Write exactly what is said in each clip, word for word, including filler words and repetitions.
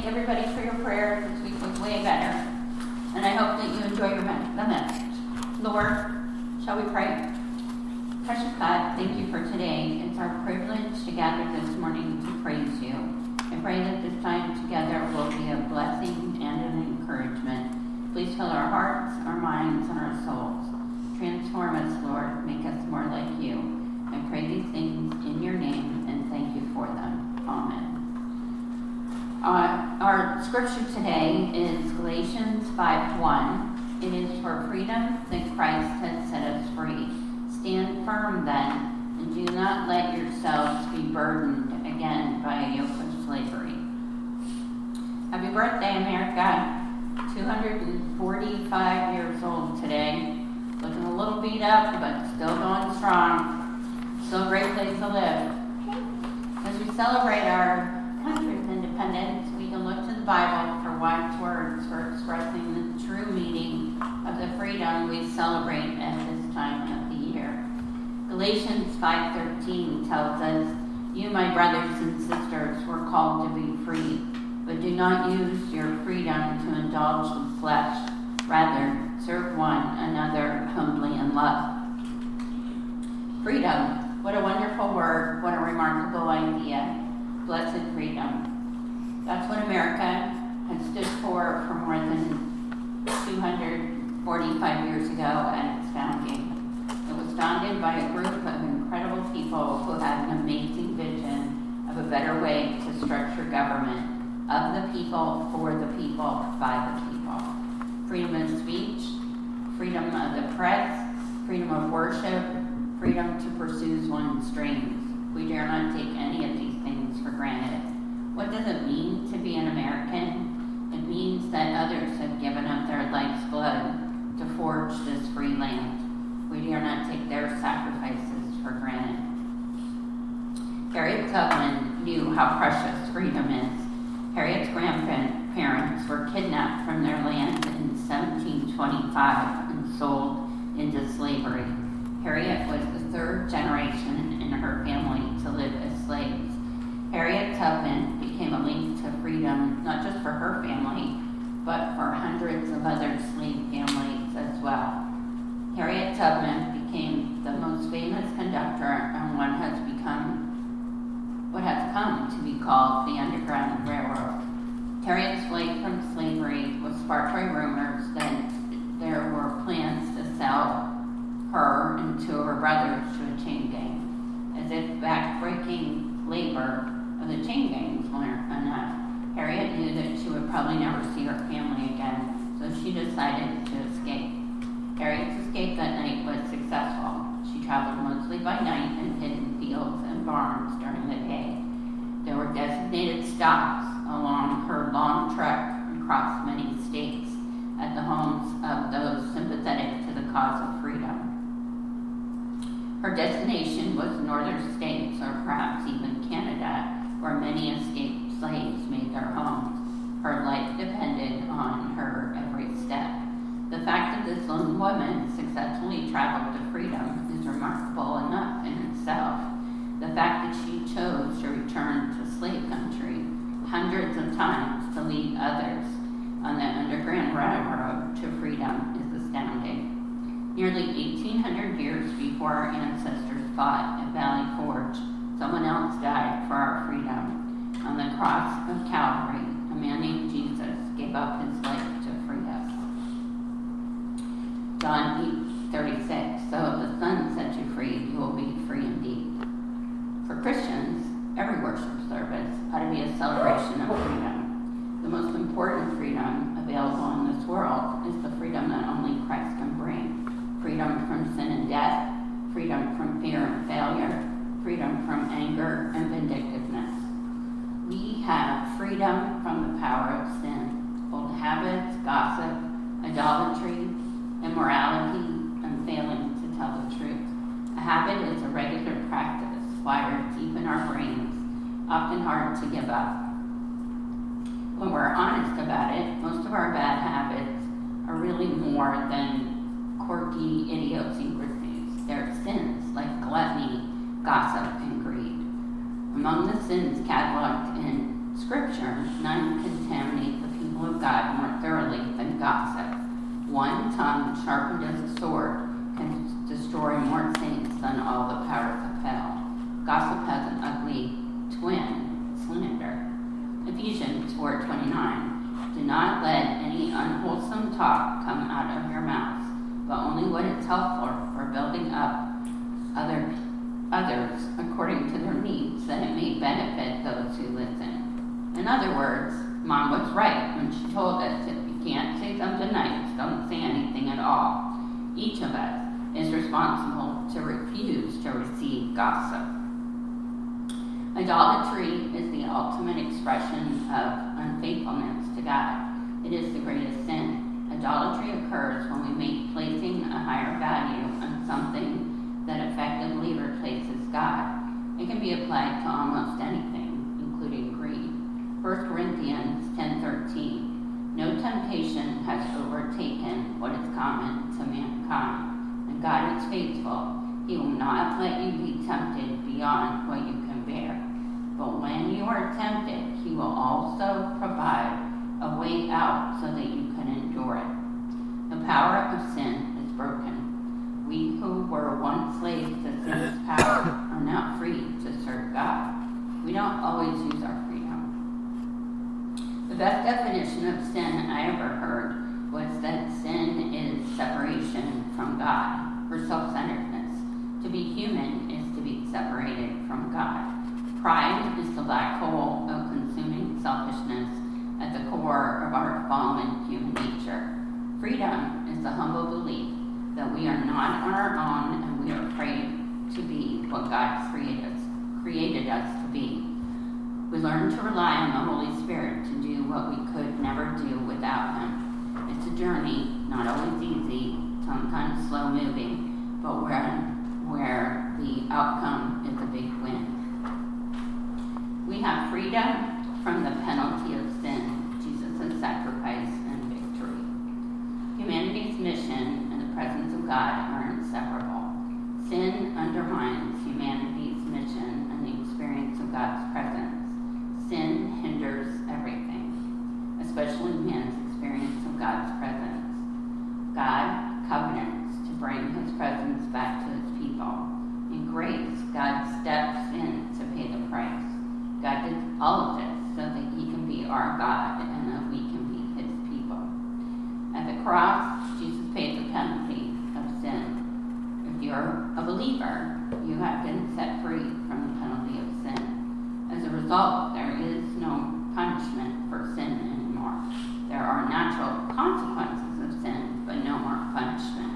thank everybody for your prayers. This week was way better. And I hope that you enjoy your me- the message. Lord, shall we pray? Precious God, thank you for today. It's our privilege to gather this morning to praise you. I pray that this time together will be a blessing and an encouragement. Please fill our hearts, our minds, and our souls. Transform us, Lord. Make us more like you. I pray these things in your name and thank you for them. Amen. Uh, our scripture today is Galatians five one. It is for freedom that Christ has set us free. Stand firm then, and do not let yourselves be burdened again by a yoke of slavery. Happy birthday, America. two hundred forty-five years old today. Looking a little beat up, but still going strong. Still a great place to live. As we celebrate our country's independence, we can look to the Bible for wise words for expressing the true meaning of the freedom we celebrate at this time of the year. Galatians five thirteen tells us, "You, my brothers and sisters, were called to be free, but do not use your freedom to indulge the flesh. Rather, serve one another humbly in love." Freedom. What a wonderful word. What a remarkable idea. Blessed freedom. That's what America has stood for for more than two hundred forty-five years ago at its founding. It was founded by a group of incredible people who had an amazing vision of a better way to structure government, of the people, for the people, by the people. Freedom of speech, freedom of the press, freedom of worship, freedom to pursue one's dreams. We dare not take any of these things for granted. What does it mean to be an American? It means that others have given up their life's blood to forge this free land. We dare not take their sacrifices for granted. Harriet Tubman knew how precious freedom is. Harriet's grandparents were kidnapped from their land in seventeen twenty-five and sold into slavery. Harriet was the third generation in her family to live as slaves. Harriet Tubman became a link to freedom, not just for her family, but for hundreds of other slave families as well. Harriet Tubman became the most famous conductor on what has become, what has come to be called the Underground Railroad. Harriet's flight from slavery was sparked by rumors that there were plans to sell her and two of her brothers to a chain gang. As if backbreaking labor of the chain gangs weren't enough, Harriet knew that she would probably never see her family again, so she decided to escape. Harriet's escape that night was successful. She traveled mostly by night and hid in fields and barns during the day. There were designated stops along her long trek across many states at the homes of those sympathetic to the cause of freedom. Her destination was northern states, or perhaps even Canada, where many escaped slaves made their homes. Her life depended on her every step. The fact that this lone woman successfully traveled to freedom is remarkable enough in itself. The fact that she chose to return to slave country hundreds of times to lead others on the Underground Railroad to freedom is astounding. Nearly eighteen hundred years before our ancestors fought at Valley Forge, someone else died for our freedom. On the cross of Calvary, a man named Jesus gave up his life to free us. John eight thirty-six, so if the Son sets you free, you will be free indeed. For Christians, every worship service ought to be a celebration of freedom. The most important freedom available in this world is the freedom that only Christ can bring. Freedom from sin and death, freedom from fear and failure, freedom from anger and vindictiveness. We have freedom from the power of sin, old habits, gossip, idolatry, immorality, and failing to tell the truth. A habit is a regular practice wired deep in our brains, often hard to give up. When we're honest about it, most of our bad habits are really more than quirky idiosyncrasies. They're sins like gluttony, gossip, and greed. Among the sins cataloged in Scripture, none contaminate the people of God more thoroughly than gossip. One tongue sharpened as a sword can destroy more saints than all the powers of hell. Gossip has an ugly twin, slander. Ephesians four twenty-nine. Do not let any unwholesome talk come out of your mouths, but only what is helpful for building up other, others according to their needs, that it may benefit those who listen. In other words, Mom was right when she told us if you can't say something nice, don't say anything at all. Each of us is responsible to refuse to receive gossip. Idolatry is the ultimate expression of unfaithfulness to God. It is the greatest sin. Idolatry occurs when we make placing a higher value on something that effectively replaces God. It can be applied to almost anything, including greed. First Corinthians ten thirteen. No temptation has overtaken what is common to mankind, and God is faithful. He will not let you be tempted beyond what you can bear. But when you are tempted, he will also provide a way out so that you can endure it. The power of sin is broken. We who were once slaves to sin's power are now free to serve God. We don't always use our freedom. The best definition of sin I ever heard was that sin is separation from God, or self-centeredness. To be human is to be separated from God. Pride is the black hole of consuming selfishness at the core of our fallen human nature. Freedom is the humble belief that we are not on our own and we are afraid to be what God created us, created us to be. We learn to rely on the Holy Spirit to do what we could never do without Him. It's a journey, not always easy, sometimes slow moving, but where, where the outcome is a big win. We have freedom from the penalty of sin, Jesus' sacrifice and victory. Humanity's mission and the presence of God are inseparable. Sin undermines humanity's mission and the experience of God's presence. Sin hinders everything, especially man's experience of God's presence. God covenants to bring his presence back to his people. In grace, God steps in to pay the price. God did all of this so that he can be our God and that we can be his people. At the cross, Jesus paid the penalty of sin. If you're a believer, you have been set free from the penalty of sin. As a result, there is no punishment for sin anymore. There are natural consequences of sin, but no more punishment.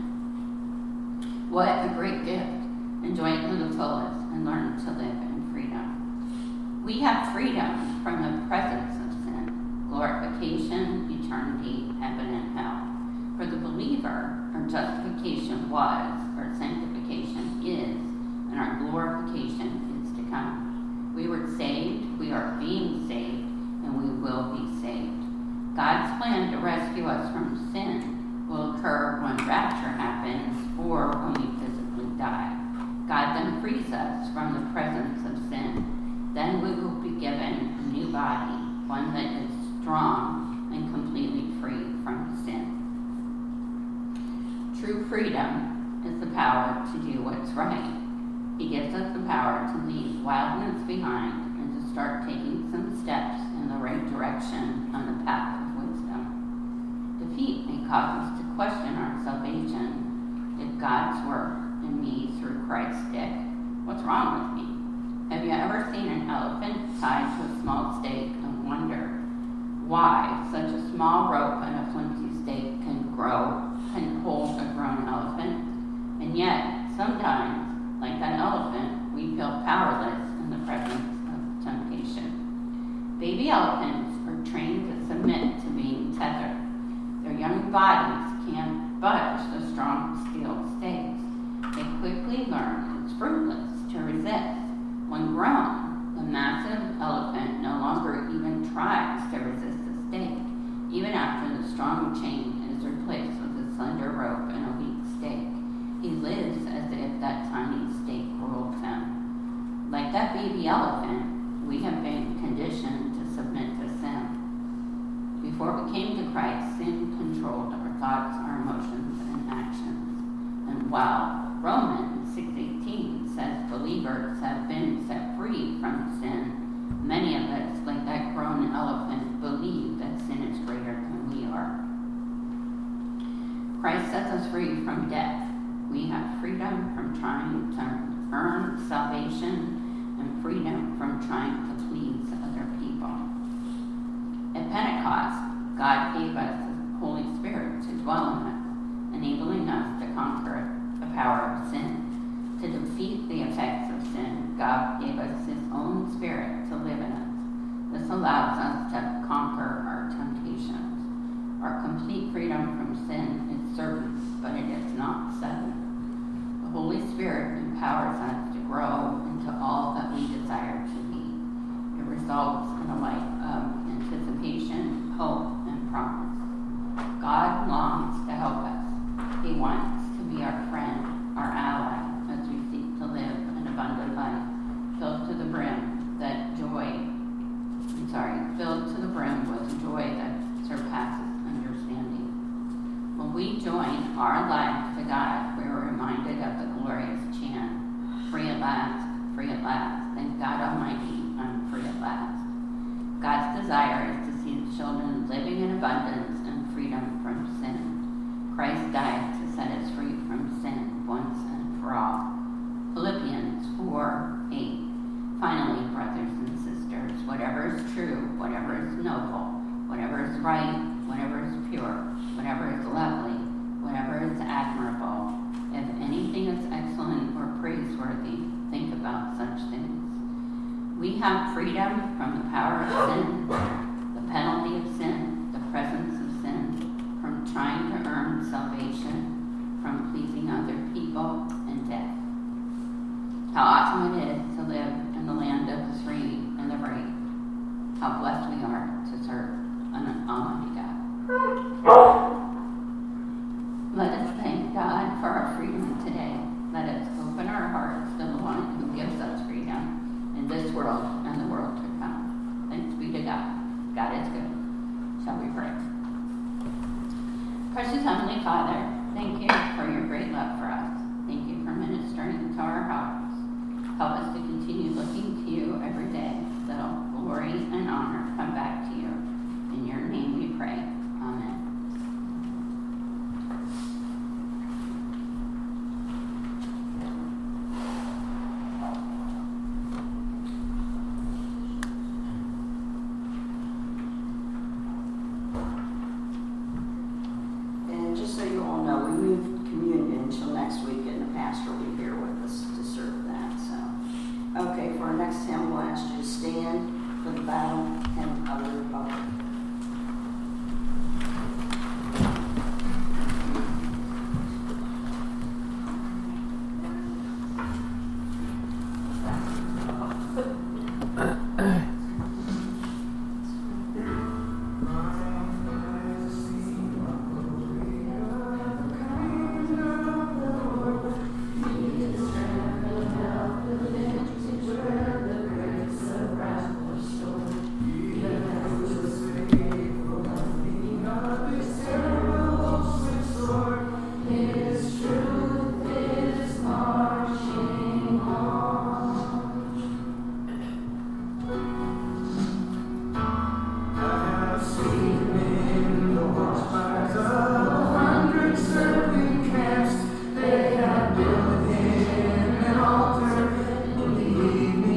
What a great gift. Enjoy it to the fullest and learn to live in freedom. We have freedom from the presence of sin, glorification, eternity, heaven, and hell. For the believer, our justification was, our sanctification is, and our glorification is to come. We were saved, we are being saved, and we will be saved. God's plan to rescue us from sin will occur when rapture happens or when we physically die. God then frees us from the presence of sin. Then we will be given a new body, one that is strong and completely free from sin. True freedom is the power to do what's right. He gives us the power to leave wildness behind and to start taking some steps in the right direction on the path of wisdom. Defeat may cause us to question our salvation. Did God's work in me through Christ stick? What's wrong with me? Have you ever seen an elephant tied to a small stake and wondered why such a small rope and a flimsy stake can grow, can hold a grown elephant? And yet, sometimes, like that elephant, we feel powerless in the presence of temptation. Baby elephants are trained to submit to being tethered. Their young bodies can't budge the strong steel stakes. They quickly learn it's fruitless to resist. When grown, the massive elephant no longer even tries to resist the stake, even after the strong chain is replaced with a slender rope and a weak stake. He lives as if that tiny stake rules him. Like that baby elephant, we have been conditioned to submit And while Romans six eighteen says believers have been set free from sin, many of us, like that grown elephant, believe that sin is greater than we are. Christ sets us free from death. We have freedom from trying to earn salvation and freedom from trying to please other people. At Pentecost, God gave us the Holy Spirit to dwell in us, enabling us to conquer the power of sin. To defeat the effects of sin, God gave us his own Spirit to live in us. This allows us to conquer our temptations. Our complete freedom from sin is certain, but it is not sudden. The Holy Spirit empowers us to grow into all that we desire to be. It results in a life of anticipation, hope, and promise. God longs to help us. He wants to be our friend, our ally, as we seek to live an abundant life, filled to the brim that joy, I'm sorry, filled to the brim with joy that surpasses understanding. When we join our life to God, we are reminded of the glorious chant, free at last, free at last. Thank God Almighty, I'm free at last. God's desire is to see his children living in abundance and freedom from sin. Christ died to set us free from sin once and for all. Philippians four eight. Finally, brothers and sisters, whatever is true, whatever is noble, whatever is right, whatever is pure, whatever is lovely, whatever is admirable, if anything is excellent or praiseworthy, think about such things. We have freedom from the power of sin, the penalty of sin, the presence of sin, from trying to earn salvation, from pleasing other people, and death. How awesome it is to live in the land of the free and the brave. How blessed we are to serve an almighty God. Let us thank God for our freedom today. Let us open our hearts to the one who gives us freedom in this world and the world to come. Thanks be to God. God is good. Shall we pray? Precious Heavenly Father, thank you for your great love for us. Thank you for ministering to our hearts. Help us to continue looking to you every day, so glory and honor come back to you. In your name we pray. Amen. And just so you all know, we moved communion until next week, and the pastor will be here with us to serve that. So, okay, for our next hymn, we'll ask you to stand for the battle and of the republic.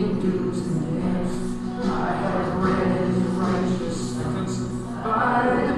I